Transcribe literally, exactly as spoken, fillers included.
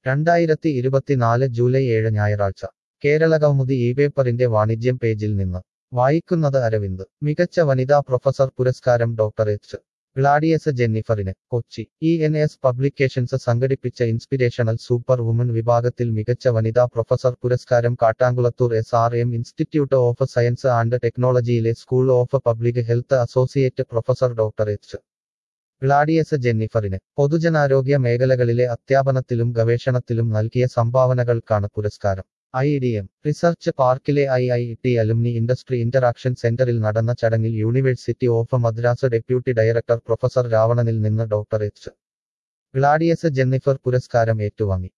രണ്ടായിരത്തി ഇരുപത്തിനാല് ജൂലൈ ഏഴ് ഞായറാഴ്ച കേരളകൗമുദി ഈ പേപ്പറിന്റെ വാണിജ്യം പേജിൽ നിന്ന് വായിക്കുന്നത് അരവിന്ദ് മികച്ച വനിതാ പ്രൊഫസർ പുരസ്കാരം ഡോക്ടർ എച്ച് ഗ്ലാഡിയസ് ജെന്നിഫറിന് Kochi E N S publications സംഘടിപ്പിച്ച ഇൻസ്പിരേഷണൽ സൂപ്പർ വുമൺ വിഭാഗത്തിൽ മികച്ച വനിതാ പ്രൊഫസർ പുരസ്കാരം Kattankulathur S R M institute of science and ടെക്നോളജിയിലെ school of public health associate professor doctor H Gladius ജെന്നിഫറിന് പൊതുജനാരോഗ്യ മേഖലകളിലെ അധ്യാപനത്തിലും ഗവേഷണത്തിലും നൽകിയ സംഭാവനകൾക്കാണ് പുരസ്കാരം ഐ ഡി എം റിസർച്ച് പാർക്കിലെ I I T alumni industry interaction സെന്ററിൽ നടന്ന ചടങ്ങിൽ university of Madras deputy director professor രാവണനിൽ നിന്ന് ഡോക്ടർ എച്ച് ഗ്ലാഡിയസ് ജെന്നിഫർ പുരസ്കാരം ഏറ്റുവാങ്ങി